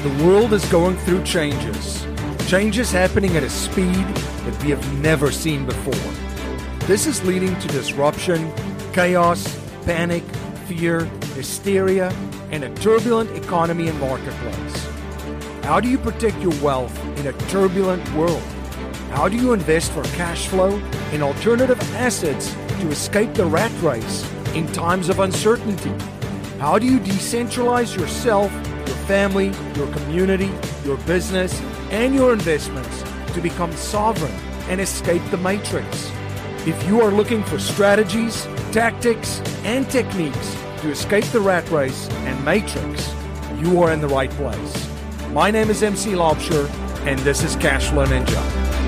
The world is going through changes. Changes happening at a speed that we have never seen before. This is leading to disruption, chaos, panic, fear, hysteria, and a turbulent economy and marketplace. How do you protect your wealth in a turbulent world? How do you invest for cash flow in alternative assets to escape the rat race in times of uncertainty? How do you decentralize yourself, your family, your community, your business, and your investments to become sovereign and escape the matrix? If you are looking for strategies, tactics, and techniques to escape the rat race and matrix, you are in the right place. My name is MC Laubscher, and this is Cashflow Ninja.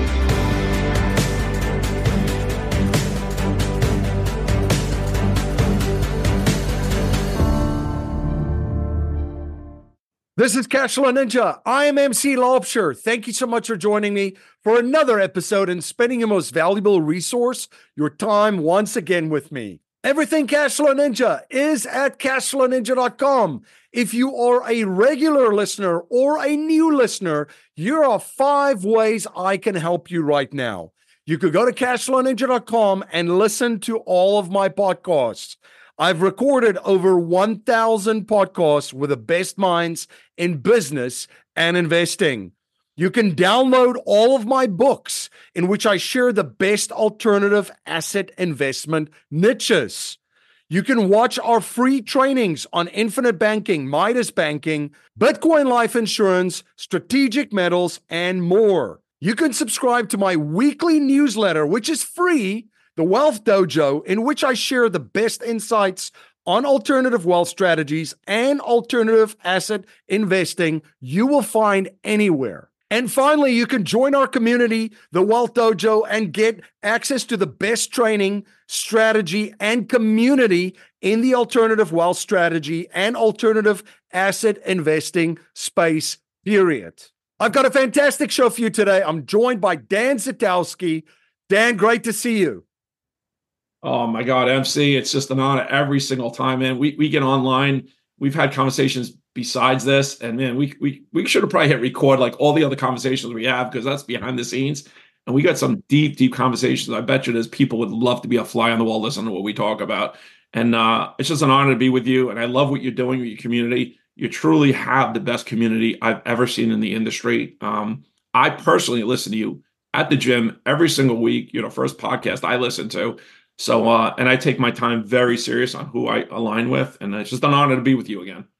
This is Cashflow Ninja. I am MC Laubscher. Thank you so much for joining me for another episode and spending your most valuable resource, your time, once again with me. Everything Cashflow Ninja is at cashflowninja.com. If you are a regular listener or a new listener, here are 5 ways I can help you right now. You could go to cashflowninja.com and listen to all of my podcasts. I've recorded over 1,000 podcasts with the best minds in business and investing. You can download all of my books in which I share the best alternative asset investment niches. You can watch our free trainings on infinite banking, Midas banking, Bitcoin life insurance, strategic metals, and more. You can subscribe to my weekly newsletter, which is free, The Wealth Dojo, in which I share the best insights on alternative wealth strategies and alternative asset investing you will find anywhere. And finally, you can join our community, The Wealth Dojo, and get access to the best training, strategy, and community in the alternative wealth strategy and alternative asset investing space, period. I've got a fantastic show for you today. I'm joined by Dan Zitowski. Dan, great to see you. Oh my God, MC, it's just an honor every single time, man. We get online. We've had conversations besides this, and man, we should have probably hit record like all the other conversations we have, because that's behind the scenes. And we got some deep conversations. I bet you there's people would love to be a fly on the wall listening to what we talk about. And it's just an honor to be with you. And I love what you're doing with your community. You truly have the best community I've ever seen in the industry. I personally listen to you at the gym every single week. You're the first podcast I listen to. So, and I take my time very serious on who I align with, and it's just an honor to be with you again.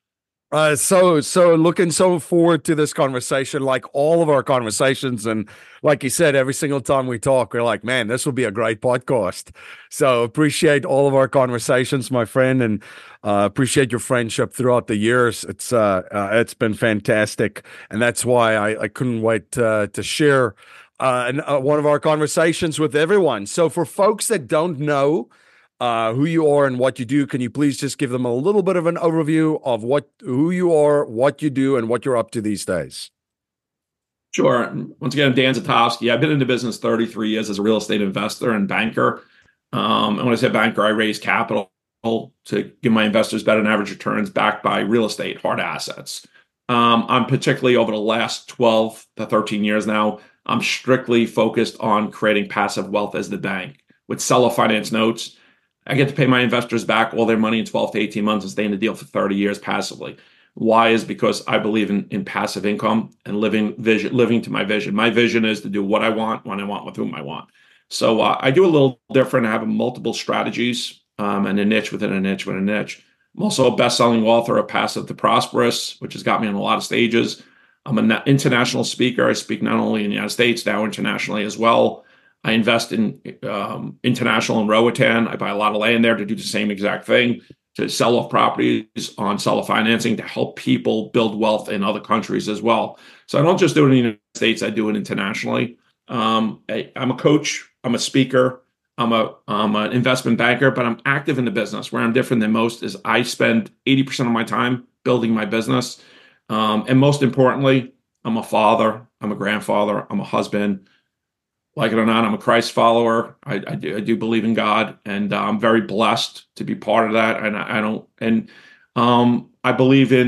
So looking so forward to this conversation, like all of our conversations. And like you said, every single time we talk, we're like, man, this will be a great podcast. So appreciate all of our conversations, my friend, and appreciate your friendship throughout the years. It's been fantastic. And that's why I couldn't wait to share one of our conversations with everyone. So for folks that don't know who you are and what you do, can you please just give them a little bit of an overview of who you are, what you do, and what you're up to these days? Sure. Once again, I'm Dan Zitowski. I've been in the business 33 years as a real estate investor and banker. And when I say banker, I raise capital to give my investors better than average returns backed by real estate, hard assets. I'm particularly over the last 12 to 13 years now, I'm strictly focused on creating passive wealth as the bank. With seller finance notes, I get to pay my investors back all their money in 12 to 18 months and stay in the deal for 30 years passively. Why? Is because I believe in passive income and living to my vision. My vision is to do what I want, when I want, with whom I want. So I do a little different. I have multiple strategies and a niche within a niche within a niche. I'm also a best-selling author of Passive to Prosperous, which has got me on a lot of stages. I'm an international speaker. I speak not only in the United States, now internationally as well. I invest in international in Roatan. I buy a lot of land there to do the same exact thing, to sell off properties on seller financing to help people build wealth in other countries as well. So I don't just do it in the United States, I do it internationally. I'm a coach, I'm a speaker, I'm an investment banker, but I'm active in the business. Where I'm different than most is I spend 80% of my time building my business. And most importantly, I'm a father, I'm a grandfather, I'm a husband. Like it or not, I'm a Christ follower. I do believe in God, and I'm very blessed to be part of that. And I believe in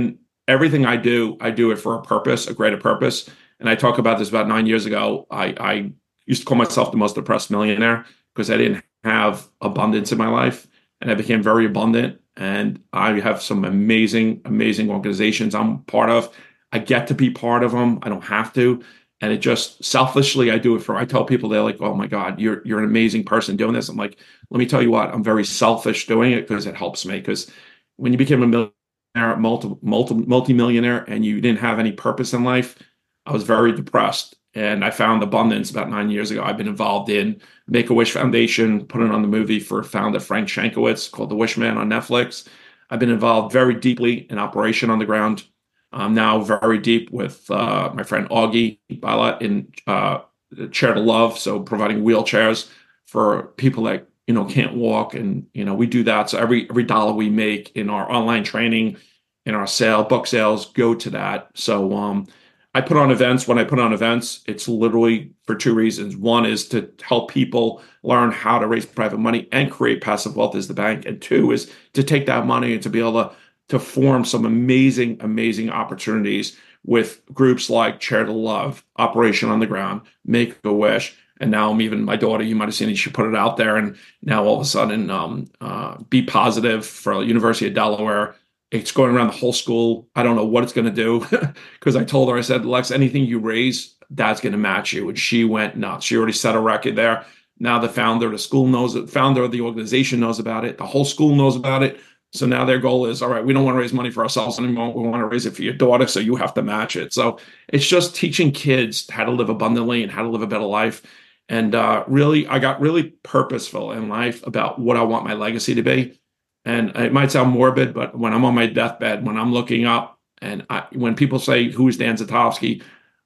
everything I do it for a purpose, a greater purpose. And I talk about this about 9 years ago. I used to call myself the most depressed millionaire because I didn't have abundance in my life, and I became very abundant. And I have some amazing, amazing organizations I'm part of. I get to be part of them. I don't have to. And it just selfishly, I do it for, I tell people, they're like, oh my God, you're an amazing person doing this. I'm like, let me tell you what, I'm very selfish doing it because it helps me. Because when you became a millionaire, multi-millionaire, and you didn't have any purpose in life, I was very depressed. And I found abundance about 9 years ago. I've been involved in Make-A-Wish Foundation, put it on the movie for founder Frank Shankowitz called The Wish Man on Netflix. I've been involved very deeply in Operation on the Ground. I'm now very deep with my friend Augie Bala in Chair to Love, so providing wheelchairs for people that can't walk, and we do that. So every dollar we make in our online training, in our book sales, go to that. So I put on events. When I put on events, it's literally for two reasons. One is to help people learn how to raise private money and create passive wealth as the bank. And two is to take that money and to be able to form some amazing, amazing opportunities with groups like Chair to Love, Operation on the Ground, Make-A-Wish. And now my daughter, you might have seen it, she put it out there. And now all of a sudden, Be Positive for University of Delaware. It's going around the whole school. I don't know what it's going to do because I told her, I said, Lex, anything you raise, Dad's going to match you. And she went nuts. She already set a record there. Now the founder of the school knows it. Founder of the organization knows about it. The whole school knows about it. So now their goal is, all right, we don't want to raise money for ourselves anymore. We want to raise it for your daughter. So you have to match it. So it's just teaching kids how to live abundantly and how to live a better life. And really, I got really purposeful in life about what I want my legacy to be. And it might sound morbid, but when I'm on my deathbed, when I'm looking up, and when people say, who's Dan Zotofsky,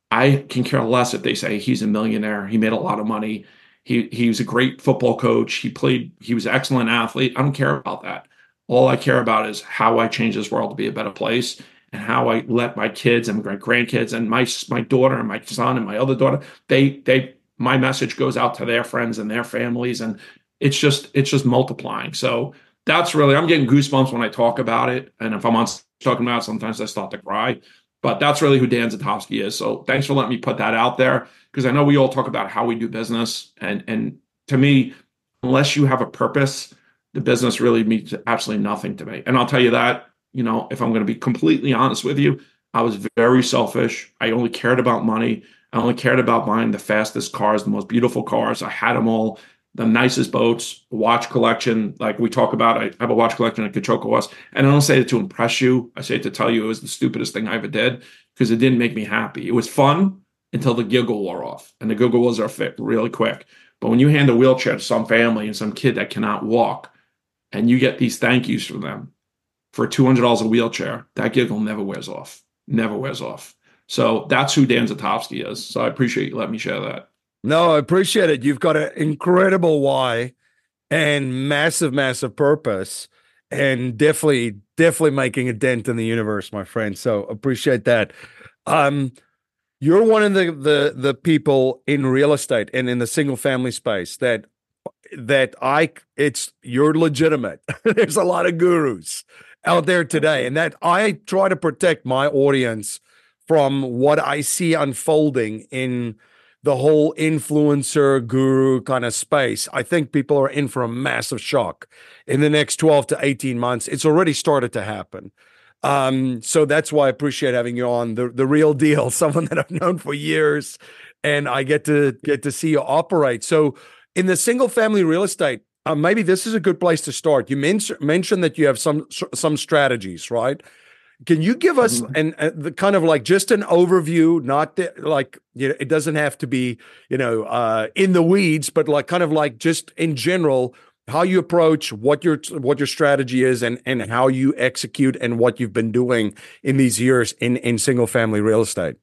I can care less if they say he's a millionaire, he made a lot of money, he was a great football coach, he was an excellent athlete. I don't care about that. All I care about is how I change this world to be a better place, and how I let my kids and my grandkids and my daughter and my son and my other daughter, my message goes out to their friends and their families, and it's just multiplying. So that's really, I'm getting goosebumps when I talk about it. And if I'm on talking about it, sometimes I start to cry. But that's really who Dan Zotofsky is. So thanks for letting me put that out there, because I know we all talk about how we do business. And to me, unless you have a purpose, the business really means absolutely nothing to me. And I'll tell you that, if I'm going to be completely honest with you, I was very selfish. I only cared about money. I only cared about buying the fastest cars, the most beautiful cars. I had them all. The nicest boats, watch collection, like we talk about. I have a watch collection at Cochoco West, and I don't say it to impress you. I say it to tell you it was the stupidest thing I ever did, because it didn't make me happy. It was fun until the giggle wore off, and the giggle was fit really quick. But when you hand a wheelchair to some family and some kid that cannot walk, and you get these thank yous from them for $200 a wheelchair, that giggle never wears off. Never wears off. So that's who Dan Zotofsky is. So I appreciate you letting me share that. No, I appreciate it. You've got an incredible why and massive, massive purpose, and definitely making a dent in the universe, my friend. So appreciate that. You're one of the people in real estate and in the single family space that you're legitimate. There's a lot of gurus out there today, and that I try to protect my audience from what I see unfolding in the whole influencer guru kind of space. I think people are in for a massive shock in the next 12 to 18 months. It's already started to happen. So that's why I appreciate having you on, the real deal, someone that I've known for years, and I get to see you operate. So in the single family real estate, maybe this is a good place to start. You mentioned that you have some strategies, right? Can you give us the kind of like just an overview, not it doesn't have to be, in the weeds, but like kind of like just in general, how you approach what your strategy is and how you execute and what you've been doing in these years in single family real estate?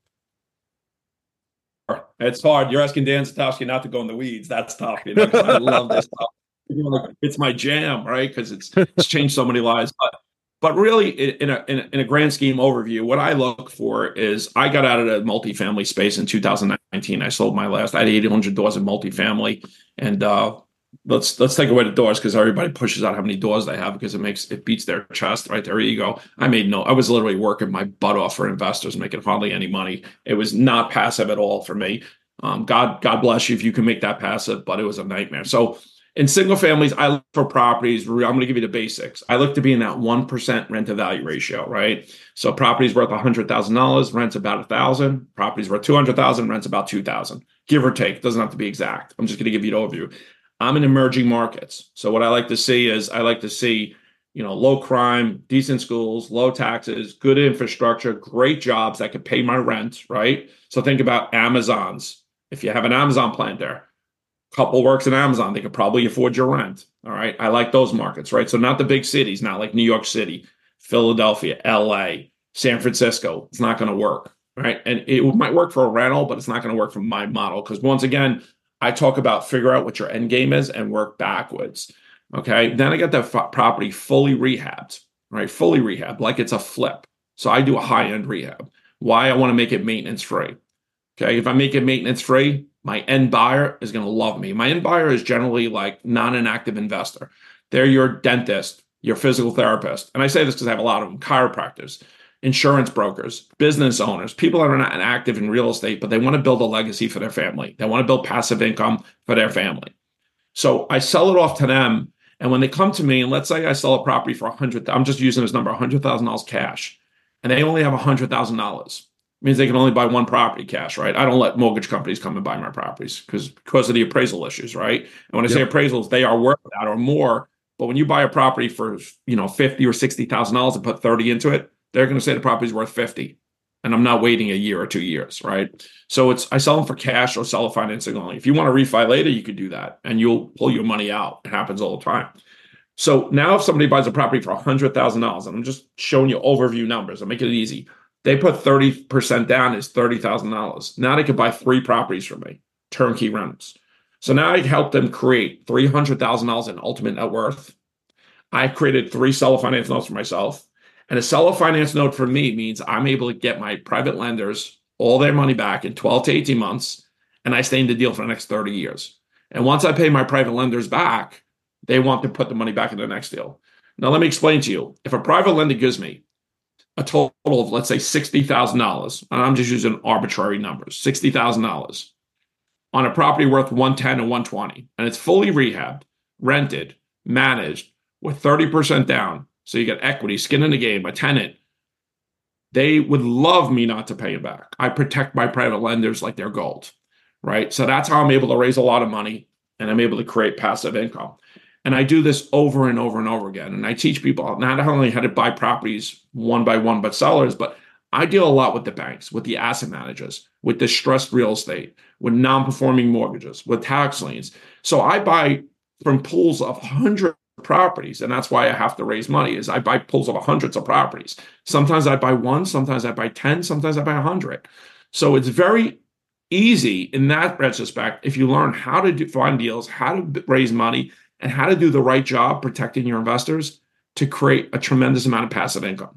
It's hard. You're asking Dan Zotofsky not to go in the weeds. That's tough. I love this stuff. It's my jam, right? Because it's changed so many lives. But really, in a grand scheme overview, what I look for is, I got out of the multifamily space in 2019. I sold my last. I had 800 doors in multifamily, and let's take away the doors because everybody pushes out how many doors they have because it beats their chest, right? Their ego. I was literally working my butt off for investors, making hardly any money. It was not passive at all for me. God bless you if you can make that passive, but it was a nightmare. So in single families, I look for properties. I'm going to give you the basics. I look to be in that 1% rent to value ratio, right? So properties worth $100,000, rent's about 1,000. Properties worth 200,000, rent's about 2,000, give or take. Doesn't have to be exact. I'm just going to give you an overview. I'm in emerging markets. So what I like to see is low crime, decent schools, low taxes, good infrastructure, great jobs that could pay my rent, right? So think about Amazon's. If you have an Amazon plant there, couple works in Amazon, they could probably afford your rent. All right. I like those markets, right? So not the big cities, not like New York City, Philadelphia, LA, San Francisco. It's not going to work. Right. And it might work for a rental, but it's not going to work for my model. Because once again, I talk about figure out what your end game is and work backwards. Okay. Then I get the property fully rehabbed, right? Fully rehabbed, like it's a flip. So I do a high-end rehab. Why? I want to make it maintenance free. Okay. If I make it maintenance free, my end buyer is going to love me. My end buyer is generally like not an active investor. They're your dentist, your physical therapist. And I say this because I have a lot of them, chiropractors, insurance brokers, business owners, people that are not active in real estate, but they want to build a legacy for their family. They want to build passive income for their family. So I sell it off to them. And when they come to me, and let's say I sell a property for I'm just using this number, $100,000 cash, and they only have $100,000. Means they can only buy one property cash, right? I don't let mortgage companies come and buy my properties because of the appraisal issues, right? And when I say appraisals, they are worth that or more. But when you buy a property for $50,000 or $60,000 and put 30 into it, they're going to say the property's worth 50, and I'm not waiting a year or 2 years, right? So I sell them for cash or sell a financing only. If you want to refi later, you could do that, and you'll pull your money out. It happens all the time. So now if somebody buys a property for $100,000, and I'm just showing you overview numbers, I'm making it easy. They put 30% down is $30,000. Now they could buy 3 properties from me, turnkey rentals. So now I help them create $300,000 in ultimate net worth. I created 3 seller finance notes for myself. And a seller finance note for me means I'm able to get my private lenders all their money back in 12 to 18 months, and I stay in the deal for the next 30 years. And once I pay my private lenders back, they want to put the money back in the next deal. Now, let me explain to you. If a private lender gives me a total of, let's say, $60,000, and I'm just using arbitrary numbers, $60,000 on a property worth 110 and 120, and it's fully rehabbed, rented, managed with 30% down. So you get equity, skin in the game, a tenant. They would love me not to pay it back. I protect my private lenders like they're gold, right? So that's how I'm able to raise a lot of money, and I'm able to create passive income. And I do this over and over and over again. And I teach people not only how to buy properties one by one, but sellers, but I deal a lot with the banks, with the asset managers, with distressed real estate, with non-performing mortgages, with tax liens. So I buy from pools of hundreds of properties. And that's why I have to raise money is I buy pools of hundreds of properties. Sometimes I buy 1, sometimes I buy 10, sometimes I buy 100. So it's very easy in that retrospect if you learn how to find deals, how to raise money, and how to do the right job protecting your investors to create a tremendous amount of passive income.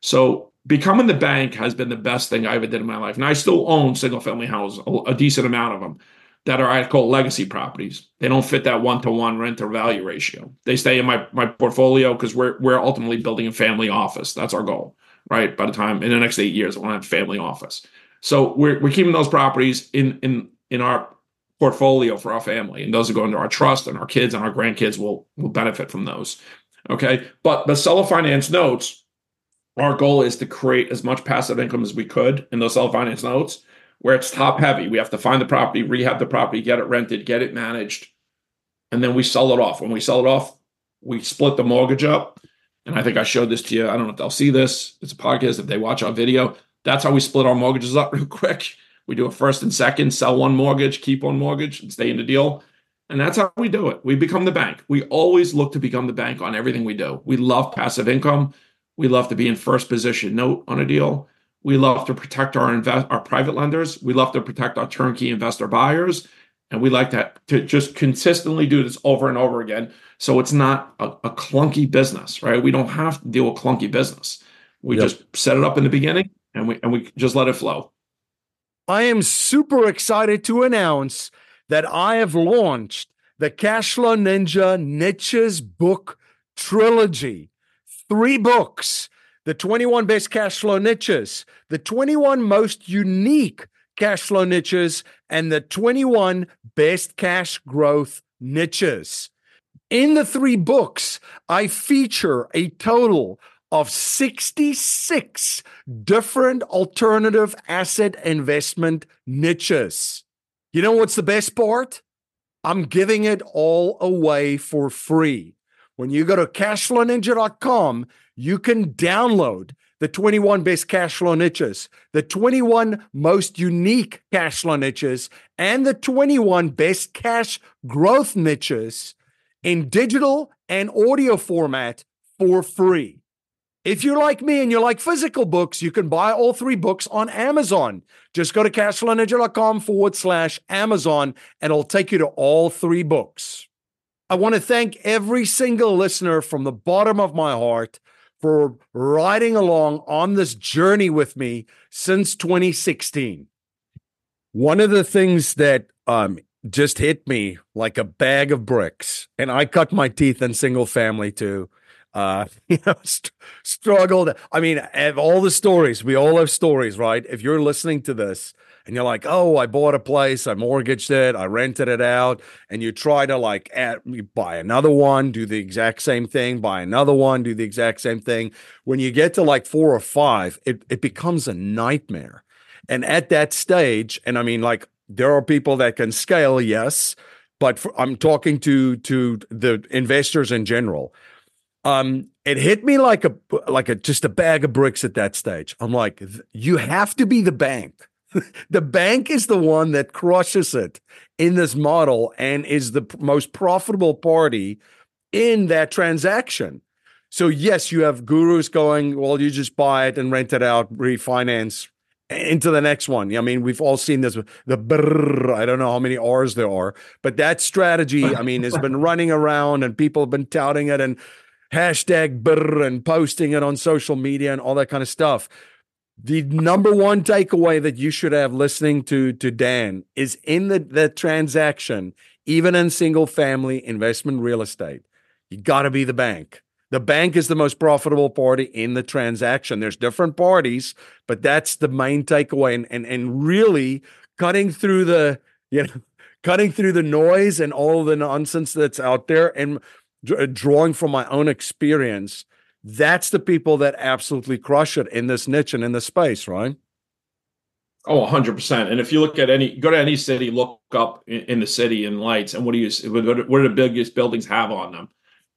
So becoming the bank has been the best thing I ever did in my life. And I still own single-family houses, a decent amount of them, that are I call legacy properties. They don't fit that 1-to-1 rent-to-value ratio. They stay in my portfolio because we're ultimately building a family office. That's our goal, right? By the time, in the next 8 years, I want to have a family office. So we're keeping those properties in our portfolio for our family, and those are going to our trust, and our kids and our grandkids will benefit from those. Okay, but the seller finance notes, our goal is to create as much passive income as we could in those seller finance notes, where it's top heavy. We have to find the property, rehab the property, get it rented, get it managed, and then we sell it off. When we sell it off, we split the mortgage up. And I think I showed this to you. I don't know if they'll see this. It's a podcast. If they watch our video, that's how we split our mortgages up real quick. We do a first and second, sell one mortgage, keep one mortgage, and stay in the deal. And that's how we do it. We become the bank. We always look to become the bank on everything we do. We love passive income. We love to be in first position note on a deal. We love to protect our private lenders. We love to protect our turnkey investor buyers. And we like to just consistently do this over and over again. So it's not a clunky business, right? We don't have to deal with clunky business. We just set it up in the beginning and we just let it flow. I am super excited to announce that I have launched the Cashflow Ninja Niches Book Trilogy. 3 books, the 21 best cash flow niches, the 21 most unique cash flow niches, and the 21 best cash growth niches. In the 3 books, I feature a total of 66 different alternative asset investment niches. You know what's the best part? I'm giving it all away for free. When you go to cashflowninja.com, you can download the 21 best cash flow niches, the 21 most unique cash flow niches, and the 21 best cash growth niches in digital and audio format for free. If you're like me and you like physical books, you can buy all 3 books on Amazon. Just go to cashflowninja.com/Amazon and it'll take you to all 3 books. I want to thank every single listener from the bottom of my heart for riding along on this journey with me since 2016. One of the things that just hit me like a bag of bricks, and I cut my teeth in single family too, struggled. I mean, all the stories, we all have stories, right? If you're listening to this and you're like, oh, I bought a place, I mortgaged it, I rented it out, and you try to you buy another one, do the exact same thing, buy another one, do the exact same thing. When you get to 4 or 5, it becomes a nightmare. And at that stage, and I mean, there are people that can scale, yes, but I'm talking to the investors in general. It hit me like just a bag of bricks at that stage. I'm like, you have to be the bank. The bank is the one that crushes it in this model and is the most profitable party in that transaction. So yes, you have gurus going, well, you just buy it and rent it out, refinance into the next one. I mean, we've all seen this, the brrr, I don't know how many R's there are, but that strategy, I mean, has been running around and people have been touting it and hashtag brrr and posting it on social media and all that kind of stuff. The number one takeaway that you should have listening to Dan is in the transaction, even in single family investment real estate, you got to be the bank. The bank is the most profitable party in the transaction. There's different parties, but that's the main takeaway. And really cutting through the noise and all the nonsense that's out there and drawing from my own experience. That's the people that absolutely crush it in this niche and in this space, right? Oh, 100%. And if you go to any city, look up in the city and lights, and what do the biggest buildings have on them?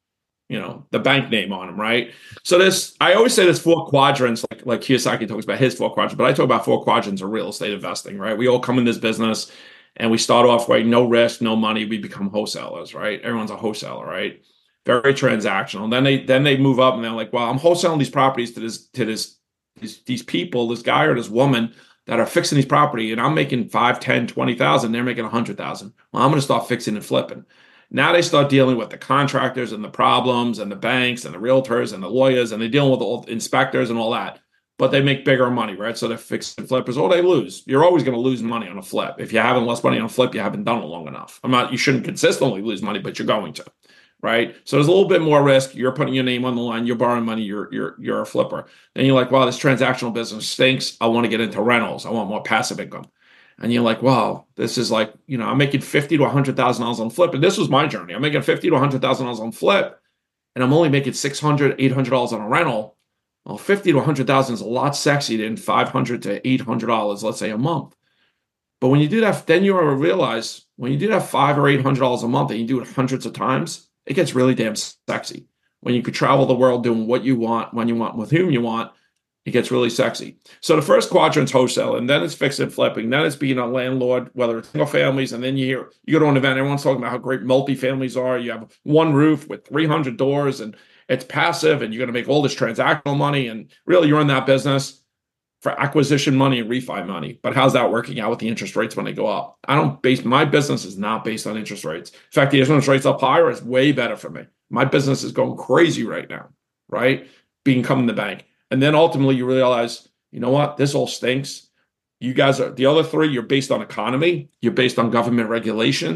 The bank name on them, right? So I always say there's 4 quadrants, like Kiyosaki talks about his 4 quadrants, but I talk about 4 quadrants of real estate investing, right? We all come in this business and we start off, right? No risk, no money. We become wholesalers, right? Everyone's a wholesaler, right? Very transactional. And then they move up and they're like, well, I'm wholesaling these properties to these people, this guy or this woman that are fixing these property, and I'm making 5, 10, 20,000. They're making 100,000. Well, I'm going to start fixing and flipping. Now they start dealing with the contractors and the problems and the banks and the realtors and the lawyers, and they're dealing with all the inspectors and all that. But they make bigger money, right? So they're fixing flippers. Oh, they lose. You're always going to lose money on a flip. If you haven't lost money on a flip, you haven't done it long enough. You shouldn't consistently lose money, but you're going to. Right. So there's a little bit more risk. You're putting your name on the line. You're borrowing money. You're a flipper. Then you're like, wow, this transactional business stinks. I want to get into rentals. I want more passive income. And you're like, wow, this is I'm making $50,000 to $100,000 on flip. And this was my journey. I'm making $50,000 to $100,000 on flip, and I'm only making $600, $800 on a rental. Well, $50,000 to $100,000 is a lot sexier than $500 to $800, let's say, a month. But when you do that, then you realize when you do that $500 or $800 a month and you do it hundreds of times, it gets really damn sexy. When you could travel the world doing what you want, when you want, with whom you want, it gets really sexy. So the first quadrant's wholesale, and then it's fix and flipping. Then it's being a landlord, whether it's single families, and then you go to an event, everyone's talking about how great multifamilies are. You have one roof with 300 doors, and it's passive, and you're going to make all this transactional money, and really you're in that business for acquisition money and refi money. But how's that working out with the interest rates when they go up? My business is not based on interest rates. In fact, the interest rates up higher is way better for me. My business is going crazy right now, right? Becoming the bank. And then ultimately you realize, you know what? This all stinks. You guys are the other 3, you're based on economy. You're based on government regulations.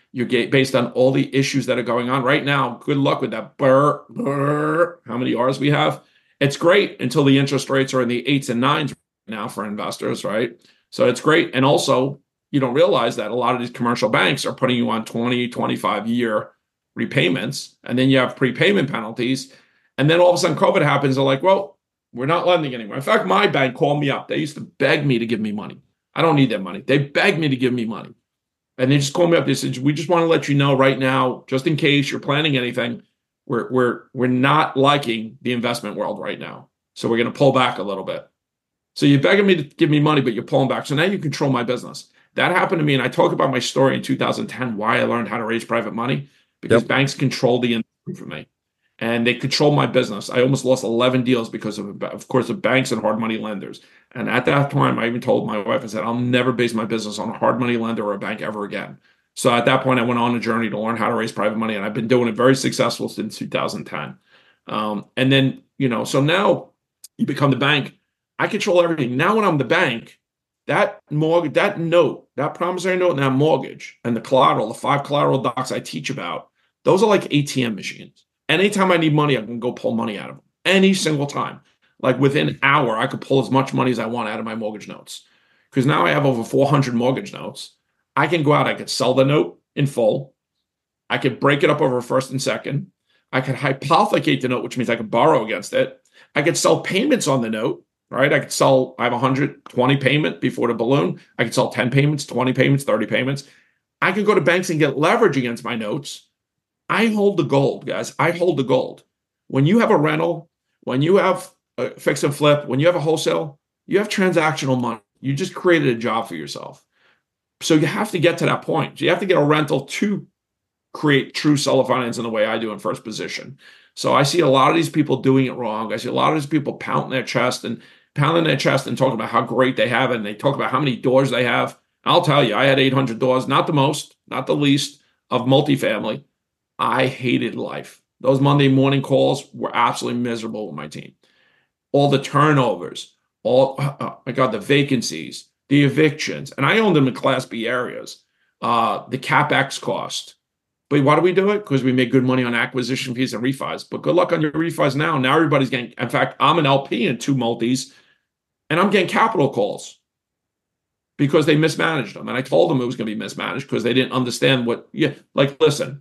You get based on all the issues that are going on right now. Good luck with that. How many R's we have? It's great until the interest rates are in the 8s and 9s now for investors, right? So it's great. And also, you don't realize that a lot of these commercial banks are putting you on 20, 25-year repayments, and then you have prepayment penalties. And then all of a sudden COVID happens. They're like, well, we're not lending anymore. In fact, my bank called me up. They used to beg me to give me money. I don't need that money. They begged me to give me money. And they just called me up. They said, we just want to let you know right now, just in case you're planning anything, we're not liking the investment world right now. So we're going to pull back a little bit. So you're begging me to give me money, but you're pulling back. So now you control my business. That happened to me. And I talk about my story in 2010, why I learned how to raise private money, because banks controlled the industry for me. And they controlled my business. I almost lost 11 deals because of course, of banks and hard money lenders. And at that time, I even told my wife, I said, I'll never base my business on a hard money lender or a bank ever again. So at that point, I went on a journey to learn how to raise private money. And I've been doing it very successful since 2010. And then, so now you become the bank. I control everything. Now when I'm the bank, that mortgage, that note, that promissory note and that mortgage and the collateral, the 5 collateral docs I teach about, those are like ATM machines. Anytime I need money, I can go pull money out of them. Any single time. Like within an hour, I could pull as much money as I want out of my mortgage notes. Because now I have over 400 mortgage notes. I can go out, I could sell the note in full. I could break it up over first and second. I could hypothecate the note, which means I could borrow against it. I could sell payments on the note, right? I have 120 payment before the balloon. I could sell 10 payments, 20 payments, 30 payments. I could go to banks and get leverage against my notes. I hold the gold, guys. I hold the gold. When you have a rental, when you have a fix and flip, when you have a wholesale, you have transactional money. You just created a job for yourself. So you have to get to that point. You have to get a rental to create true seller finance in the way I do in first position. So I see a lot of these people doing it wrong. I see a lot of these people pounding their chest and talking about how great they have it. And they talk about how many doors they have. I'll tell you, I had 800 doors, not the most, not the least, of multifamily. I hated life. Those Monday morning calls were absolutely miserable with my team. All the turnovers, oh my God, the vacancies, the evictions, and I owned them in Class B areas, the CapEx cost. But why do we do it? Because we make good money on acquisition fees and refis. But good luck on your refis now. Now everybody's getting, in fact, I'm an LP in 2 multis, and I'm getting capital calls because they mismanaged them. And I told them it was going to be mismanaged because they didn't understand listen,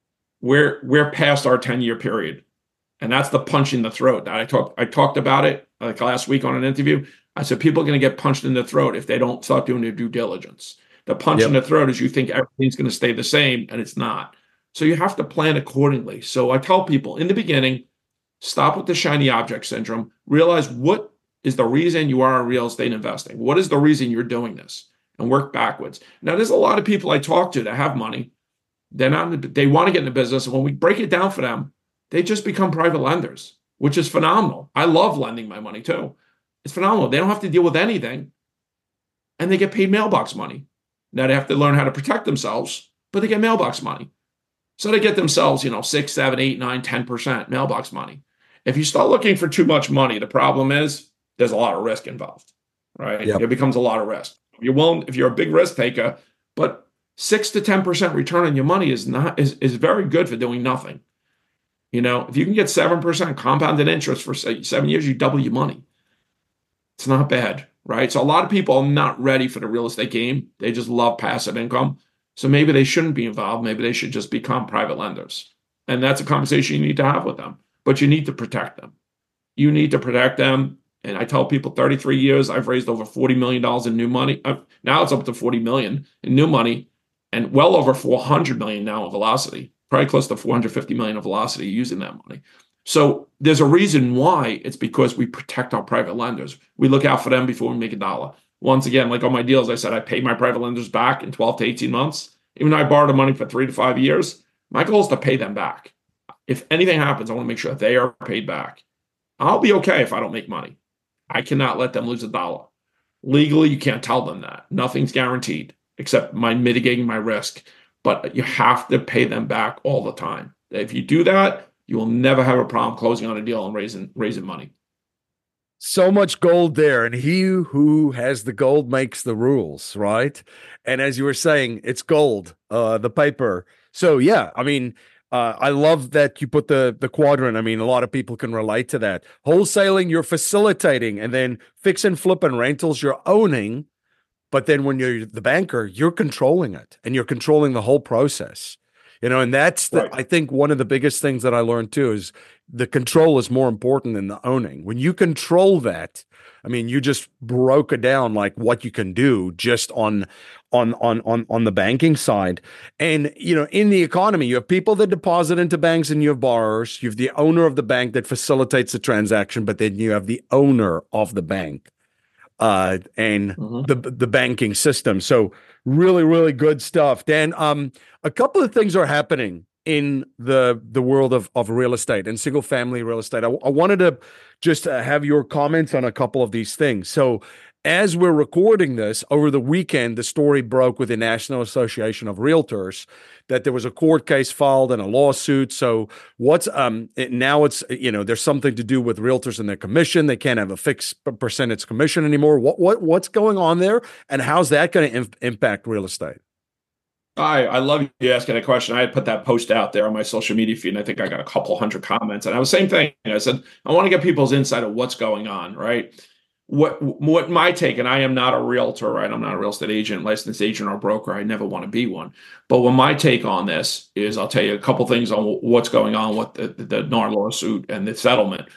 we're past our 10-year period. And that's the punch in the throat. That I talked about it like last week on an interview. I said, people are going to get punched in the throat if they don't start doing their due diligence. The punch in the throat is you think everything's going to stay the same, and it's not. So you have to plan accordingly. So I tell people in the beginning, stop with the shiny object syndrome. Realize what is the reason you are in real estate investing. What is the reason you're doing this? And work backwards. Now, there's a lot of people I talk to that have money. They want to get in the business. And when we break it down for them, they just become private lenders, which is phenomenal. I love lending my money too. It's phenomenal. They don't have to deal with anything, and they get paid mailbox money. Now they have to learn how to protect themselves, but they get mailbox money. So they get themselves, 6, 7, 8, 9, 10% mailbox money. If you start looking for too much money, the problem is there's a lot of risk involved, right? Yep. It becomes a lot of risk. If you're a big risk taker, but 6 to 10% return on your money is very good for doing nothing. If you can get 7% compounded interest for say 7 years, you double your money. It's not bad, right? So a lot of people are not ready for the real estate game. They just love passive income. So maybe they shouldn't be involved. Maybe they should just become private lenders. And that's a conversation you need to have with them. But you need to protect them. You need to protect them. And I tell people 33 years, I've raised over $40 million in new money. Now it's up to $40 million in new money and well over $400 million now in velocity. Probably close to $450 million of velocity using that money. So there's a reason why. It's because we protect our private lenders. We look out for them before we make a dollar. Once again, like on my deals, I said I pay my private lenders back in 12 to 18 months. Even though I borrowed the money for 3 to 5 years, my goal is to pay them back. If anything happens, I want to make sure they are paid back. I'll be okay if I don't make money. I cannot let them lose a dollar. Legally, you can't tell them that. Nothing's guaranteed except my mitigating my risk. But you have to pay them back all the time. If you do that, you will never have a problem closing on a deal and raising money. So much gold there, and he who has the gold makes the rules, right? And as you were saying, it's gold, the paper. So yeah, I mean, I love that you put the quadrant. I mean, a lot of people can relate to that. Wholesaling, you're facilitating, and then fix and flip and rentals, you're owning. But then when you're the banker, you're controlling it, and you're controlling the whole process. And that's Right. I think one of the biggest things that I learned too is the control is more important than the owning. When you control that, I mean, you just broke it down like what you can do just on the banking side. And in the economy, you have people that deposit into banks and you have borrowers. You have the owner of the bank that facilitates the transaction, but then you have the owner of the bank and Mhm. the banking system. So really, really good stuff, Dan. A couple of things are happening in the world of real estate and single family real estate. I wanted to just have your comments on a couple of these things. So as we're recording this over the weekend, the story broke with the National Association of Realtors that there was a court case filed and a lawsuit. So now it's there's something to do with realtors and their commission. They can't have a fixed percentage commission anymore. What's going on there, and how's that going to impact real estate? I love you asking that question. I had put that post out there on my social media feed, and I think I got a couple hundred comments. And I was same thing. I said, I want to get people's insight of what's going on, right? What my take, and I am not a realtor, right? I'm not a real estate agent, licensed agent, or broker. I never want to be one. But what my take on this is, I'll tell you a couple things on what's going on with the NAR lawsuit and the settlement.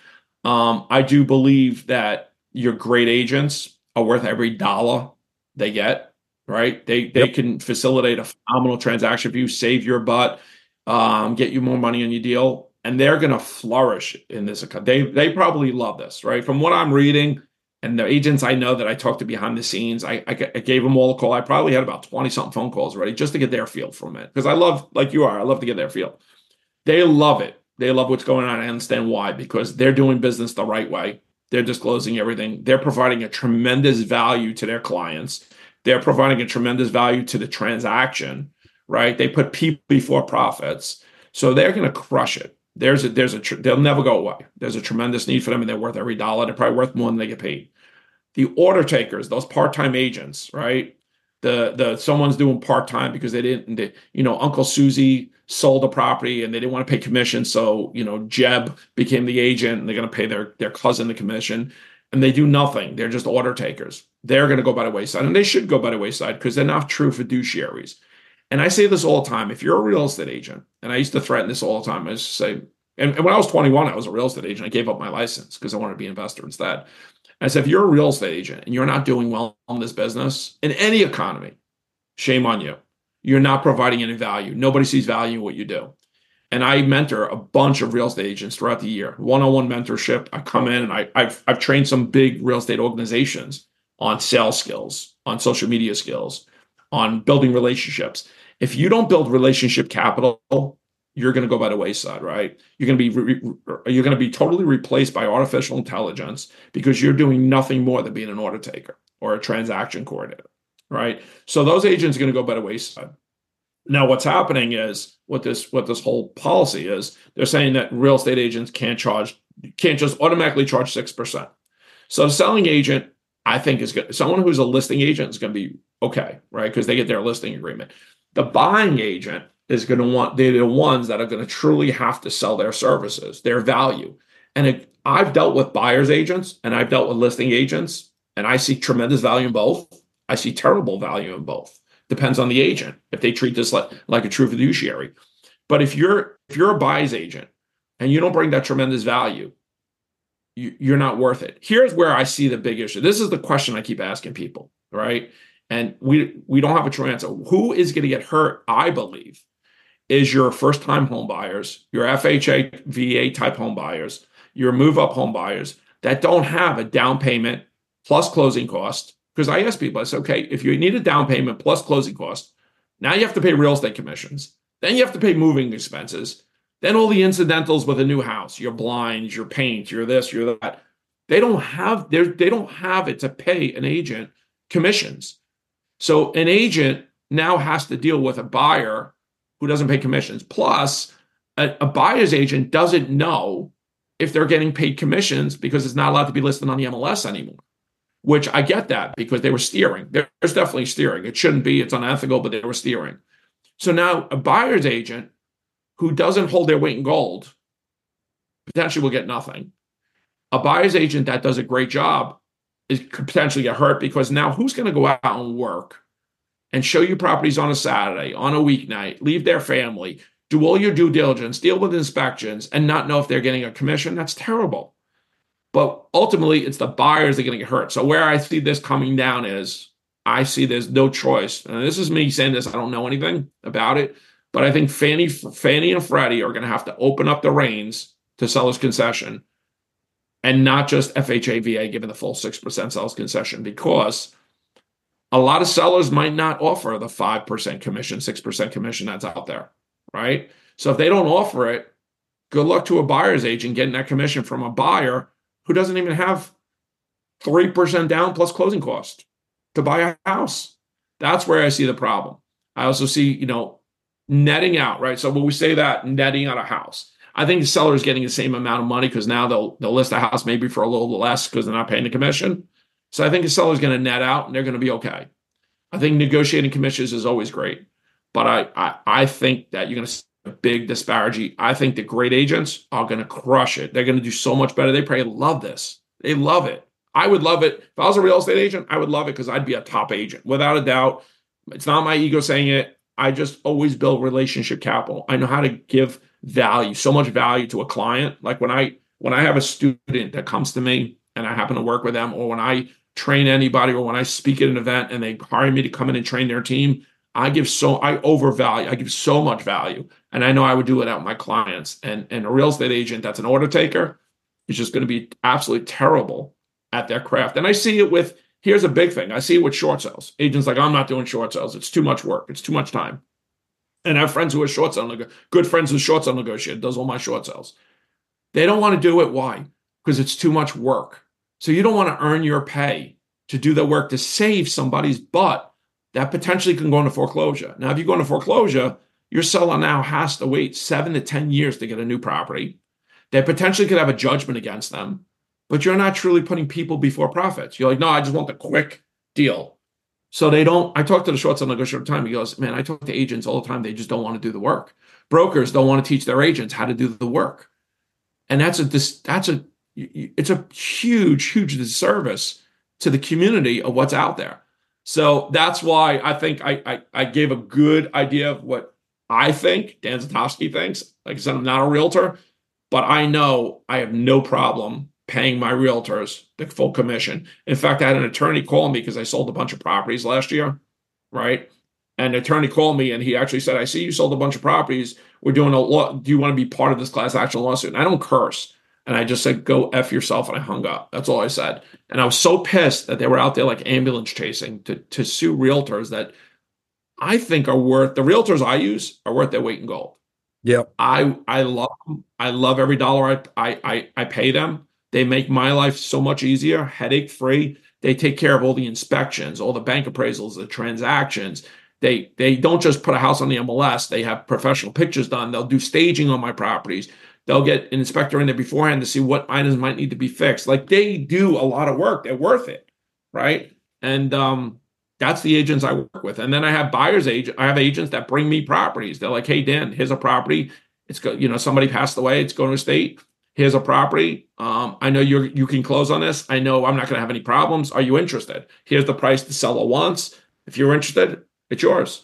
I do believe that your great agents are worth every dollar they get, right? They Yep. can facilitate a phenomenal transaction for you, save your butt, get you more money on your deal, and they're going to flourish in this. They probably love this, right? From what I'm reading, and the agents I know that I talked to behind the scenes, I gave them all a call. I probably had about 20 something phone calls already just to get their feel from it, because I love, like you are, I love to get their feel. They love it. They love what's going on. I understand why, because they're doing business the right way. They're disclosing everything. They're providing a tremendous value to their clients. They're providing a tremendous value to the transaction, right? They put people before profits. So they're going to crush it. They'll never go away. There's a tremendous need for them, and they're worth every dollar. They're probably worth more than they get paid. The order takers, those part-time agents, right? The someone's doing part-time because Uncle Susie sold a property and they didn't want to pay commission. So, Jeb became the agent and they're going to pay their cousin the commission, and they do nothing. They're just order takers. They're going to go by the wayside, and they should go by the wayside because they're not true fiduciaries. And I say this all the time. If you're a real estate agent, and I used to threaten this all the time, I used to say, and when I was 21, I was a real estate agent. I gave up my license because I wanted to be an investor instead. I said, if you're a real estate agent and you're not doing well in this business, in any economy, shame on you. You're not providing any value. Nobody sees value in what you do. And I mentor a bunch of real estate agents throughout the year, one-on-one mentorship. I come in and I've trained some big real estate organizations on sales skills, on social media skills, on building relationships. If you don't build relationship capital, you're going to go by the wayside, right? You're going to be totally replaced by artificial intelligence because you're doing nothing more than being an order taker or a transaction coordinator, right? So those agents are going to go by the wayside. Now, what's happening is what this whole policy is. They're saying that real estate agents can't just automatically charge 6%. So the selling agent, I think, is good. Someone who's a listing agent is going to be okay, right? Because they get their listing agreement. The buying agent is going to they're the ones that are going to truly have to sell their services, their value. And I've dealt with buyer's agents and I've dealt with listing agents, and I see tremendous value in both. I see terrible value in both. Depends on the agent if they treat this like a true fiduciary. But if you're a buyer's agent and you don't bring that tremendous value, you're not worth it. Here's where I see the big issue. This is the question I keep asking people, right? And we don't have a true answer. Who is going to get hurt, I believe, is your first-time home buyers, your FHA, VA type home buyers, your move-up home buyers that don't have a down payment plus closing cost. Because I ask people, I say, okay, if you need a down payment plus closing cost, now you have to pay real estate commissions. Then you have to pay moving expenses. Then all the incidentals with a new house, your blinds, your paint, your this, your that. They don't have it to pay an agent commissions. So an agent now has to deal with a buyer who doesn't pay commissions. Plus, a buyer's agent doesn't know if they're getting paid commissions because it's not allowed to be listed on the MLS anymore, which I get that because they were steering. There's definitely steering. It shouldn't be, it's unethical, but they were steering. So now a buyer's agent who doesn't hold their weight in gold potentially will get nothing. A buyer's agent that does a great job could potentially get hurt because now who's going to go out and work and show you properties on a Saturday, on a weeknight, leave their family, do all your due diligence, deal with inspections, and not know if they're getting a commission? That's terrible. But ultimately, it's the buyers that are going to get hurt. So where I see this coming down is I see there's no choice. And this is me saying this. I don't know anything about it. But I think Fannie and Freddie are going to have to open up the reins to seller's concession and not just FHA, VA giving the full 6% seller's concession, because a lot of sellers might not offer the 5% commission, 6% commission that's out there, right? So if they don't offer it, good luck to a buyer's agent getting that commission from a buyer who doesn't even have 3% down plus closing cost to buy a house. That's where I see the problem. I also see, netting out, right? So when we say that, netting out a house, I think the seller is getting the same amount of money because now they'll list a house maybe for a little less because they're not paying the commission. So I think the seller is going to net out and they're going to be okay. I think negotiating commissions is always great, but I think that you're going to see a big disparity. I think the great agents are going to crush it. They're going to do so much better. They probably love this. They love it. I would love it. If I was a real estate agent, I would love it because I'd be a top agent without a doubt. It's not my ego saying it. I just always build relationship capital. I know how to give value, so much value to a client. Like when I have a student that comes to me and I happen to work with them, or when I train anybody, or when I speak at an event and they hire me to come in and train their team, I give so much value. And I know I would do it out with my clients. And a real estate agent that's an order taker is just going to be absolutely terrible at their craft. And I see it with, here's a big thing. I see it with short sales. Agents like, I'm not doing short sales. It's too much work. It's too much time. And I have friends who are short sale, good friends who are short sale negotiator, does all my short sales. They don't want to do it. Why? Because it's too much work. So you don't want to earn your pay to do the work to save somebody's butt that potentially can go into foreclosure. Now, if you go into foreclosure, your seller now has to wait 7 to 10 years to get a new property. They potentially could have a judgment against them, but you're not truly putting people before profits. You're like, no, I just want the quick deal. So they don't. I talk to the short sale negotiator all the time. He goes, man, I talk to agents all the time. They just don't want to do the work. Brokers don't want to teach their agents how to do the work. And it's a huge disservice to the community of what's out there. So that's why I think I gave a good idea of what I think Dan Zatofsky thinks. Like I said, I'm not a realtor, but I know I have no problem paying my realtors the full commission. In fact, I had an attorney call me because I sold a bunch of properties last year, right? And the attorney called me and he actually said, I see you sold a bunch of properties. We're doing a lot. Do you want to be part of this class action lawsuit? And I don't curse. And I just said, go F yourself. And I hung up. That's all I said. And I was so pissed that they were out there like ambulance chasing to sue realtors that I think the realtors I use are worth their weight in gold. Yep. I love them. I love every dollar I pay them. They make my life so much easier, headache free. They take care of all the inspections, all the bank appraisals, the transactions. They don't just put a house on the MLS. They have professional pictures done. They'll do staging on my properties. They'll get an inspector in there beforehand to see what items might need to be fixed. Like they do a lot of work. They're worth it, right? And that's the agents I work with. And then I have I have agents that bring me properties. They're like, hey, Dan, here's a property. It's somebody passed away. It's going to estate. Here's a property. I know you can close on this. I know I'm not going to have any problems. Are you interested? Here's the price the seller wants. If you're interested, it's yours.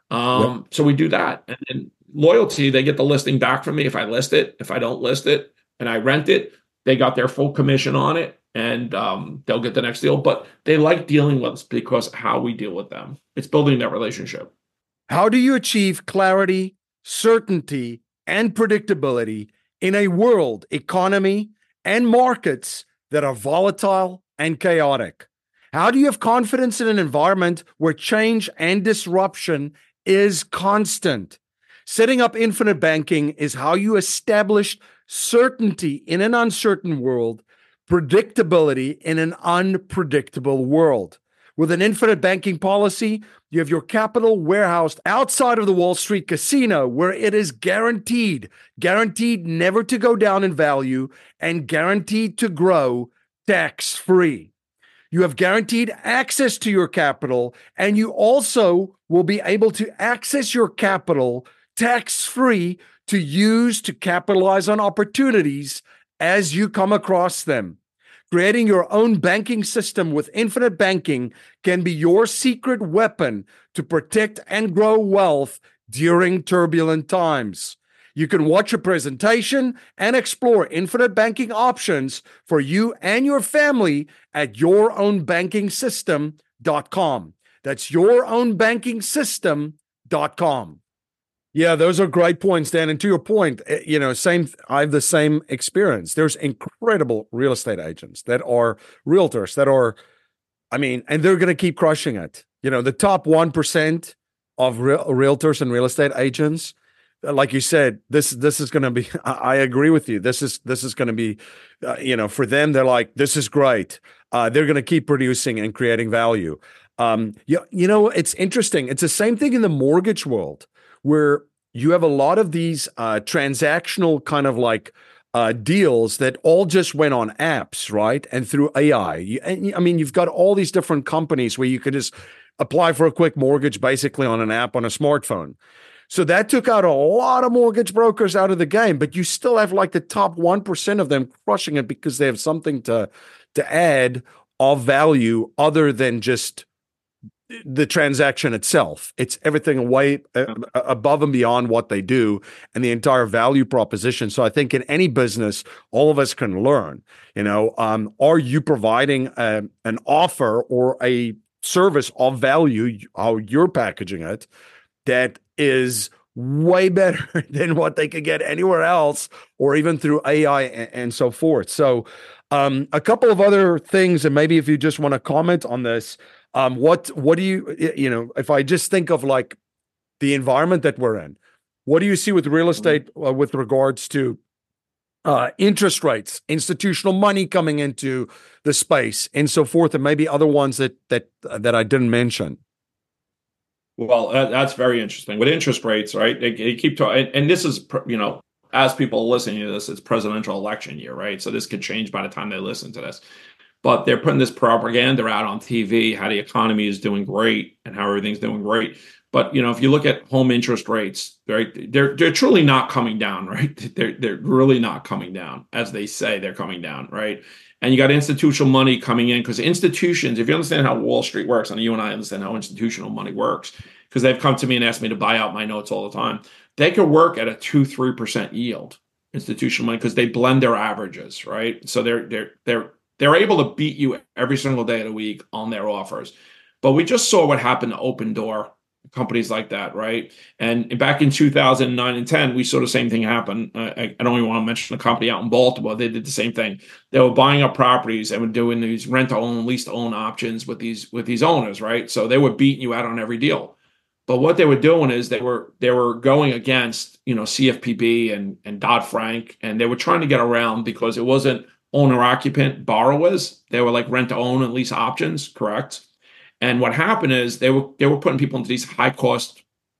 So we do that. And then loyalty, they get the listing back from me if I list it. If I don't list it and I rent it, they got their full commission on it and they'll get the next deal. But they like dealing with us because of how we deal with them. It's building that relationship. How do you achieve clarity, certainty, and predictability in a world, economy, and markets that are volatile and chaotic? How do you have confidence in an environment where change and disruption is constant? Setting up Infinite Banking is how you establish certainty in an uncertain world, predictability in an unpredictable world. With an infinite banking policy, you have your capital warehoused outside of the Wall Street casino, where it is guaranteed never to go down in value and guaranteed to grow tax-free. You have guaranteed access to your capital, and you also will be able to access your capital tax-free to use to capitalize on opportunities as you come across them. Creating your own banking system with infinite banking can be your secret weapon to protect and grow wealth during turbulent times. You can watch a presentation and explore infinite banking options for you and your family at yourownbankingsystem.com. That's yourownbankingsystem.com. Yeah, those are great points, Dan. And to your point, I have the same experience. There's incredible real estate agents that are realtors that are, and they're going to keep crushing it. The top 1% of realtors and real estate agents, like you said, this is going to be, I agree with you. This is going to be, for them, they're like, this is great. They're going to keep producing and creating value. It's interesting. It's the same thing in the mortgage world, where you have a lot of these transactional kind of like deals that all just went on apps, right? And through AI. You've got all these different companies where you could just apply for a quick mortgage basically on an app on a smartphone. So that took out a lot of mortgage brokers out of the game, but you still have like the top 1% of them crushing it because they have something to add of value other than just the transaction itself. It's everything way above and beyond what they do and the entire value proposition. So I think in any business, all of us can learn, are you providing an offer or a service of value, how you're packaging it, that is way better than what they could get anywhere else or even through AI and so forth. So a couple of other things, and maybe if you just want to comment on this, what do you, if I just think of like the environment that we're in, what do you see with real estate with regards to interest rates, institutional money coming into the space and so forth, and maybe other ones that I didn't mention? Well, that's very interesting. With interest rates, right? They keep talking, and this is, as people are listening to this, it's presidential election year, right? So this could change by the time they listen to this. But they're putting this propaganda out on TV, how the economy is doing great and how everything's doing great. But if you look at home interest rates, right, they're truly not coming down, right? They're really not coming down as they say they're coming down, right? And you got institutional money coming in because institutions, if you understand how Wall Street works, and you and I understand how institutional money works, because they've come to me and asked me to buy out my notes all the time, they could work at a 2-3% yield, institutional money, because they blend their averages, right? So they're able to beat you every single day of the week on their offers. But we just saw what happened to Opendoor, companies like that, right? And back in 2009 and 10, we saw the same thing happen. I don't even want to mention a company out in Baltimore. They did the same thing. They were buying up properties and were doing these rent-to-own, lease-to-own options with these owners, right? So they were beating you out on every deal. But what they were doing is they were going against, CFPB and Dodd-Frank, and they were trying to get around because it wasn't owner-occupant borrowers. They were like rent-to-own and lease options, correct? And what happened is they were putting people into these high cost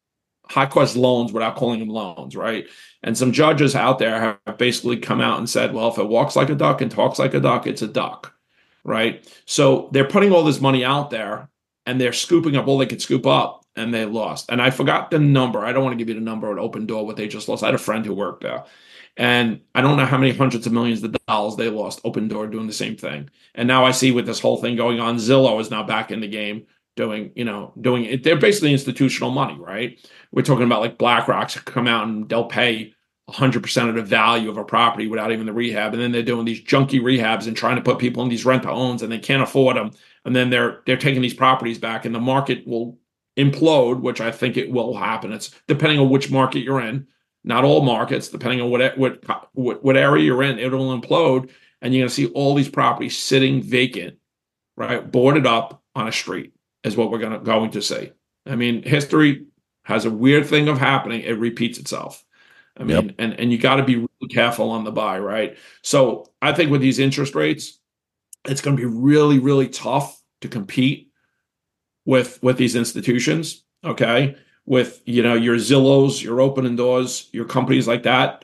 loans without calling them loans, right? And some judges out there have basically come out and said, well, if it walks like a duck and talks like a duck, it's a duck, right? So they're putting all this money out there and they're scooping up all they could scoop up, and they lost. And I forgot the number. I don't want to give you the number at Opendoor, what they just lost. I had a friend who worked there. And I don't know how many hundreds of millions of dollars they lost. Opendoor doing the same thing. And now I see with this whole thing going on, Zillow is now back in the game doing it. They're basically institutional money, right? We're talking about like BlackRock's come out and they'll pay 100% of the value of a property without even the rehab. And then they're doing these junky rehabs and trying to put people in these rent-to-owns, and they can't afford them. And then they're taking these properties back, and the market will implode, which I think it will happen. It's depending on which market you're in. Not all markets, depending on what area you're in, it'll implode, and you're going to see all these properties sitting vacant, right, boarded up on a street, is what we're going to see. I mean, history has a weird thing of happening; it repeats itself. I mean, yep. and you got to be really careful on the buy, right? So I think with these interest rates, it's going to be really, really tough to compete with these institutions, okay? With, your Zillows, your Opening Doors, your companies like that.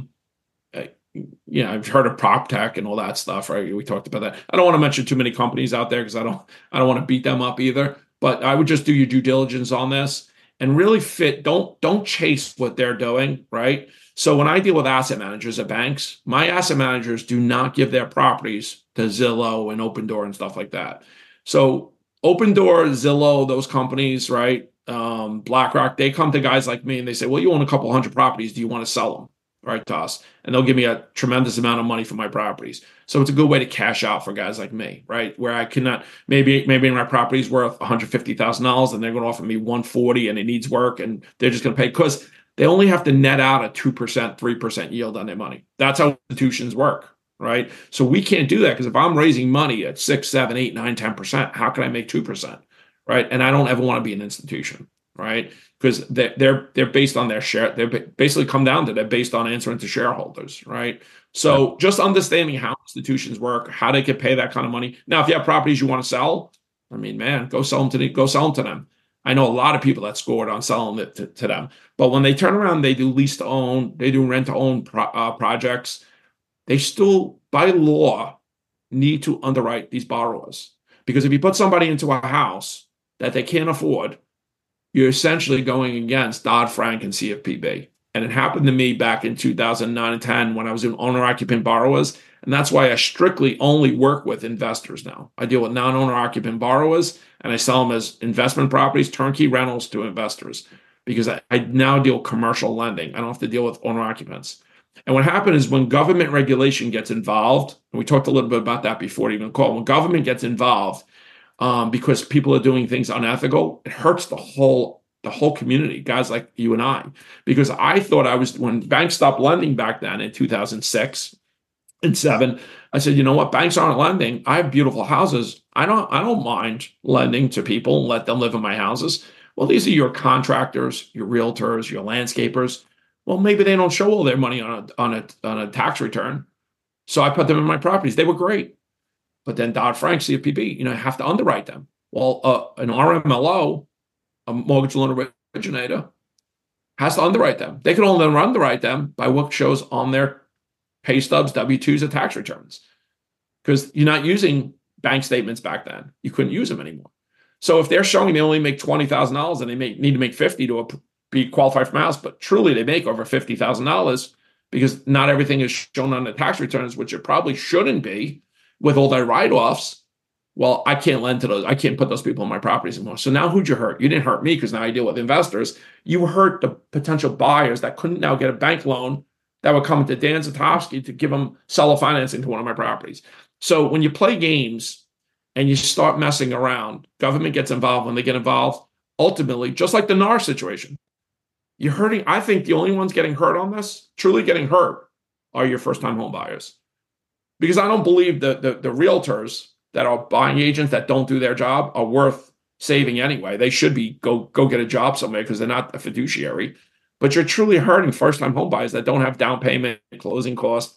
I've heard of PropTech and all that stuff, right? We talked about that. I don't want to mention too many companies out there because I don't want to beat them up either. But I would just do your due diligence on this and really don't chase what they're doing, right? So when I deal with asset managers at banks, my asset managers do not give their properties to Zillow and Open Door and stuff like that. So Open Door, Zillow, those companies, right? BlackRock, they come to guys like me and they say, well, you own a couple hundred properties. Do you want to sell them? Right, to us, and they'll give me a tremendous amount of money for my properties. So it's a good way to cash out for guys like me, right? Where I cannot, maybe my property's worth $150,000 and they're going to offer me 140 and it needs work and they're just going to pay because they only have to net out a 2%, 3% yield on their money. That's how institutions work, right? So we can't do that because if I'm raising money at 6, 7, 8, 9, 10%, how can I make 2%, right? And I don't ever want to be an institution, right? Because they're based on their share. They basically come down to they're based on answering to shareholders, right? So just understanding how institutions work, how they can pay that kind of money. Now, if you have properties you want to sell, I mean, man, go sell them to them. I know a lot of people that scored on selling it to them. But when they turn around, they do lease to own, they do rent to own projects. They still, by law, need to underwrite these borrowers because if you put somebody into a house that they can't afford, you're essentially going against Dodd-Frank and CFPB. And it happened to me back in 2009 and 10 when I was in owner-occupant borrowers. And that's why I strictly only work with investors now. I deal with non-owner-occupant borrowers, and I sell them as investment properties, turnkey rentals to investors, because I now deal commercial lending. I don't have to deal with owner-occupants. And what happened is when government regulation gets involved, and we talked a little bit about that before even call, when government gets involved, because people are doing things unethical, it hurts the whole community, guys like you and I. Because I thought when banks stopped lending back then in 2006 and 7, I said, you know what, banks aren't lending. I have beautiful houses. I don't mind lending to people and let them live in my houses. Well, these are your contractors, your realtors, your landscapers. Well, maybe they don't show all their money on a tax return. So I put them in my properties. They were great. But then Dodd-Frank, CFPB, have to underwrite them. Well, an RMLO, a mortgage loan originator, has to underwrite them. They can only underwrite them by what shows on their pay stubs, W-2s, or tax returns. Because you're not using bank statements back then. You couldn't use them anymore. So if they're showing they only make $20,000 and they need to make $50,000 to be qualified for my house, but truly they make over $50,000 because not everything is shown on the tax returns, which it probably shouldn't be, with all their write-offs, well, I can't lend to those. I can't put those people on my properties anymore. So now who'd you hurt? You didn't hurt me because now I deal with investors. You hurt the potential buyers that couldn't now get a bank loan that would come to Dan Zatowski to give them seller financing to one of my properties. So when you play games and you start messing around, government gets involved. When they get involved, ultimately, just like the NAR situation, you're hurting. I think the only ones getting hurt on this, truly getting hurt, are your first-time home buyers. Because I don't believe the realtors that are buying agents that don't do their job are worth saving anyway. They should be go get a job somewhere because they're not a fiduciary. But you're truly hurting first-time home buyers that don't have down payment, closing costs,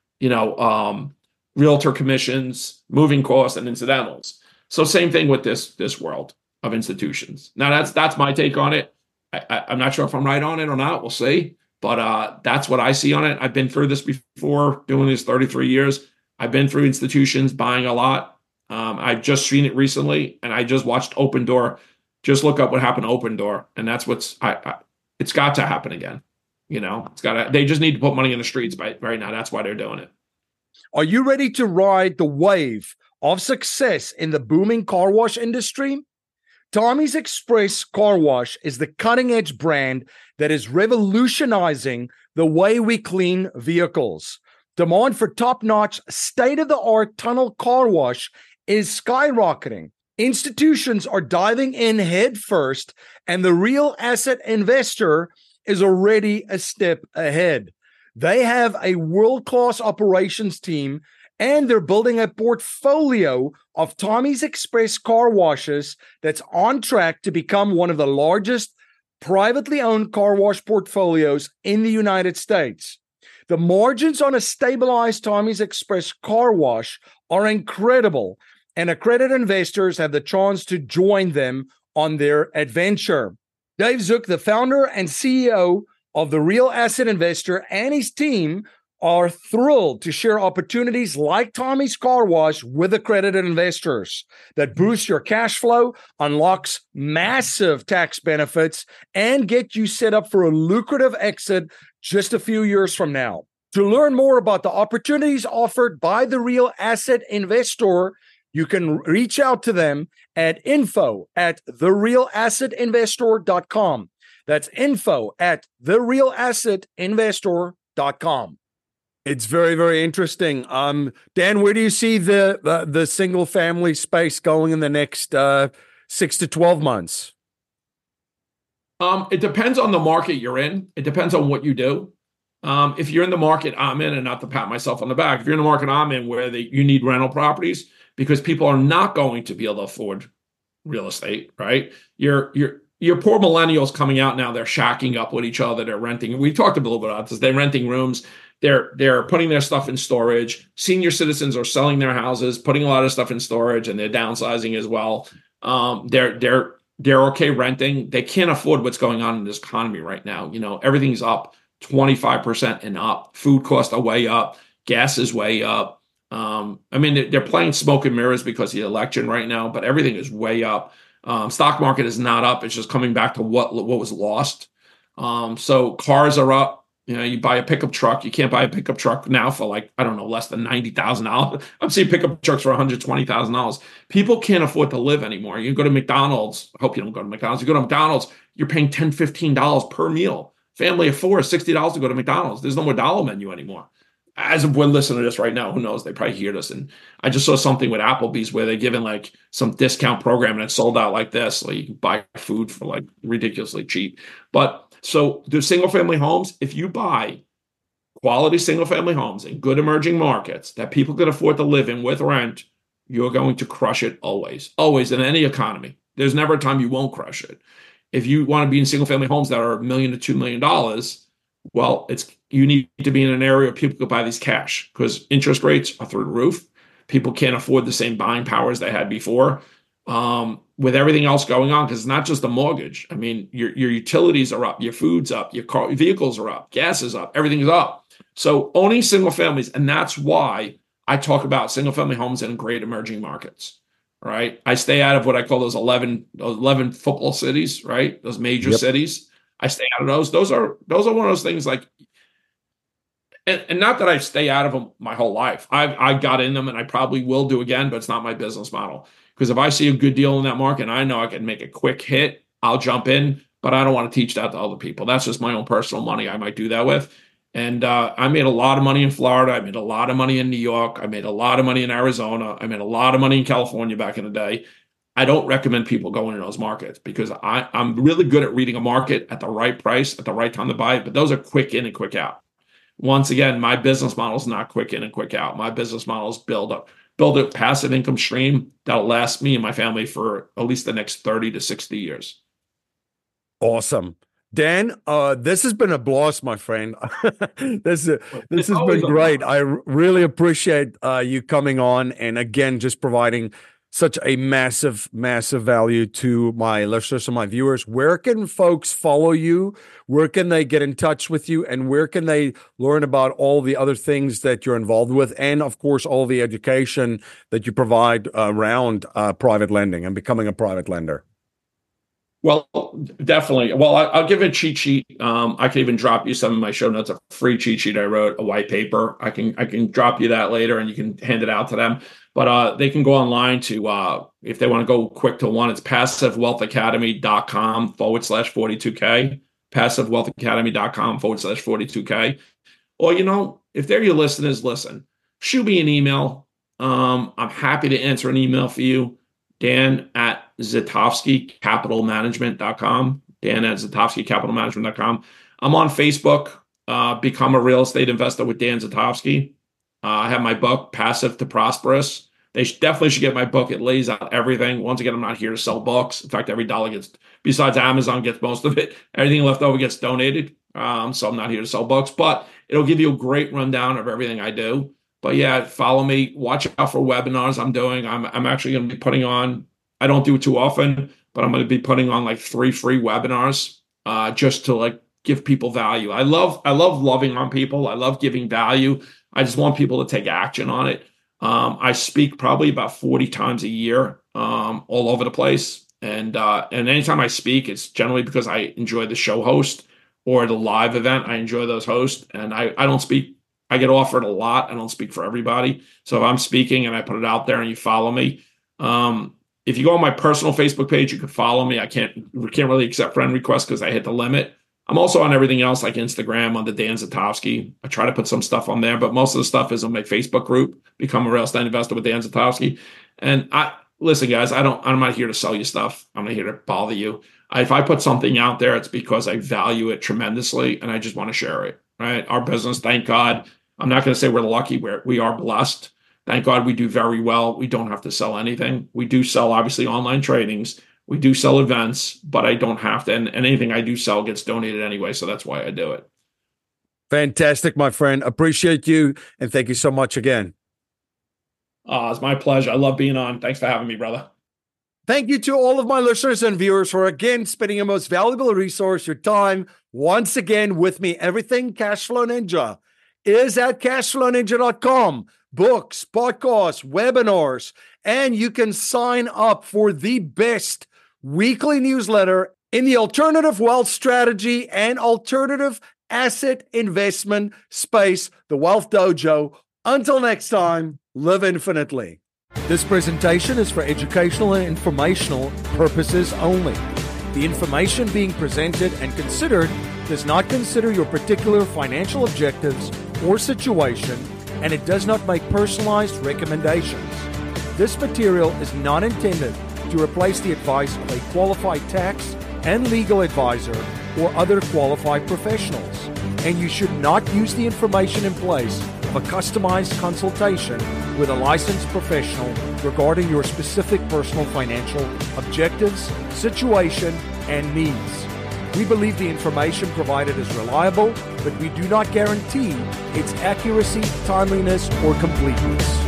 realtor commissions, moving costs, and incidentals. So same thing with this world of institutions. Now that's my take on it. I'm not sure if I'm right on it or not. We'll see. But that's what I see on it. I've been through this before, doing this 33 years. I've been through institutions buying a lot. I've just seen it recently, and I just watched Open Door. Just look up what happened to Open Door, and that's it's got to happen again. It's got to. They just need to put money in the streets right now. That's why they're doing it. Are you ready to ride the wave of success in the booming car wash industry? Tommy's Express Car Wash is the cutting-edge brand that is revolutionizing the way we clean vehicles. Demand for top-notch, state-of-the-art tunnel car wash is skyrocketing. Institutions are diving in head first, and the real asset investor is already a step ahead. They have a world-class operations team, and they're building a portfolio of Tommy's Express car washes that's on track to become one of the largest privately owned car wash portfolios in the United States. The margins on a stabilized Tommy's Express car wash are incredible, and accredited investors have the chance to join them on their adventure. Dave Zook, the founder and CEO of The Real Asset Investor, and his team are thrilled to share opportunities like Tommy's Car Wash with accredited investors that boost your cash flow, unlocks massive tax benefits, and get you set up for a lucrative exit just a few years from now. To learn more about the opportunities offered by The Real Asset Investor, you can reach out to them at info@therealassetinvestor.com. That's info@therealassetinvestor.com. It's very, very interesting. Dan, where do you see the single family space going in the next 6 to 12 months? It depends on the market you're in. It depends on what you do. If you're in the market I'm in, and not to pat myself on the back, if you're in the market I'm in where you need rental properties because people are not going to be able to afford real estate, right? Your poor millennials coming out now, they're shacking up with each other. They're renting. We talked a little bit about this. They're renting rooms. They're putting their stuff in storage. Senior citizens are selling their houses, putting a lot of stuff in storage, and they're downsizing as well. They're okay renting. They can't afford what's going on in this economy right now. You know, everything's up 25% and up. Food costs are way up. Gas is way up. I mean, they're playing smoke and mirrors because of the election right now, but everything is way up. Stock market is not up. It's just coming back to what was lost. So cars are up. You know, you buy a pickup truck. You can't buy a pickup truck now for less than $90,000. I'm seeing pickup trucks for $120,000. People can't afford to live anymore. You go to McDonald's. I hope you don't go to McDonald's. You go to McDonald's, you're paying $10, $15 per meal. Family of four, $60 to go to McDonald's. There's no more dollar menu anymore. As of when listening to this right now, who knows? They probably hear this. And I just saw something with Applebee's where they're giving some discount program and it's sold out like this. Like you can buy food for ridiculously cheap. But so the single family homes, if you buy quality single family homes in good emerging markets that people can afford to live in with rent, you're going to crush it always, always in any economy. There's never a time you won't crush it. If you want to be in single family homes that are $1 million to $2 million, well, you need to be in an area where people could buy these cash because interest rates are through the roof. People can't afford the same buying power as they had before. With everything else going on, because it's not just the mortgage. I mean, your utilities are up, your food's up, your vehicles are up, gas is up, everything is up. So owning single families, and that's why I talk about single family homes in great emerging markets. Right, I stay out of what I call those 11 football cities. Right, those major cities. I stay out of those. Those are one of those things and not that I stay out of them my whole life. I got in them and I probably will do again, but it's not my business model. Because if I see a good deal in that market and I know I can make a quick hit, I'll jump in, but I don't want to teach that to other people. That's just my own personal money I might do that with. And I made a lot of money in Florida. I made a lot of money in New York. I made a lot of money in Arizona. I made a lot of money in California back in the day. I don't recommend people going in those markets because I'm really good at reading a market at the right price, at the right time to buy it. But those are quick in and quick out. Once again, my business model is not quick in and quick out. My business model is build a passive income stream that'll last me and my family for at least the next 30 to 60 years. Awesome. Dan, this has been a blast, my friend. This has been great. I really appreciate you coming on and again, just providing such a massive, massive value to my listeners and my viewers. Where can folks follow you? Where can they get in touch with you? And where can they learn about all the other things that you're involved with? And of course, all the education that you provide around private lending and becoming a private lender. Well, definitely. Well, I'll give a cheat sheet. I can even drop you some of my show notes, a free cheat sheet I wrote, a white paper. I can drop you that later and you can hand it out to them. But they can go online to, if they want to go quick to one, it's passivewealthacademy.com/42K, passivewealthacademy.com/42K. Or, if they're your listeners, listen, shoot me an email. I'm happy to answer an email for you. Dan@ZatovskyCapitalManagement.com. Dan@ZatovskyCapitalManagement.com. I'm on Facebook. Become a real estate investor with Dan Zatovsky. I have my book, Passive to Prosperous. They definitely should get my book. It lays out everything. Once again, I'm not here to sell books. In fact, every dollar besides Amazon gets most of it. Everything left over gets donated. So I'm not here to sell books, but it'll give you a great rundown of everything I do. But yeah, follow me. Watch out for webinars I'm doing. I'm actually going to be putting on. I don't do it too often, but I'm going to be putting on like 3 free webinars, just to like give people value. I love loving on people. I love giving value. I just want people to take action on it. I speak probably about 40 times a year, all over the place. And anytime I speak, it's generally because I enjoy the show host or the live event. I enjoy those hosts, and I don't speak. I get offered a lot. I don't speak for everybody. So if I'm speaking and I put it out there and you follow me, if you go on my personal Facebook page, you can follow me. We can't really accept friend requests because I hit the limit. I'm also on everything else like Instagram on the Dan Zatowski. I try to put some stuff on there, but most of the stuff is on my Facebook group, Become a Real Estate Investor with Dan Zatowski. And listen, guys, I'm not here to sell you stuff. I'm not here to bother you. If I put something out there, it's because I value it tremendously and I just want to share it, right? Our business, thank God. I'm not going to say we're lucky. We are blessed. Thank God we do very well. We don't have to sell anything. We do sell, obviously, online tradings. We do sell events, but I don't have to. And anything I do sell gets donated anyway. So that's why I do it. Fantastic, my friend. Appreciate you. And thank you so much again. It's my pleasure. I love being on. Thanks for having me, brother. Thank you to all of my listeners and viewers for again spending your most valuable resource, your time, once again with me. Everything Cashflow Ninja is at cashflowninja.com. Books, podcasts, webinars, and you can sign up for the best weekly newsletter in the alternative wealth strategy and alternative asset investment space, the Wealth Dojo. Until next time, live infinitely. This presentation is for educational and informational purposes only. The information being presented and considered does not consider your particular financial objectives or situation, and it does not make personalized recommendations. This material is not intended to replace the advice of a qualified tax and legal advisor or other qualified professionals, and you should not use the information in place of a customized consultation with a licensed professional regarding your specific personal financial objectives, situation, and needs. We believe the information provided is reliable, but we do not guarantee its accuracy, timeliness, or completeness.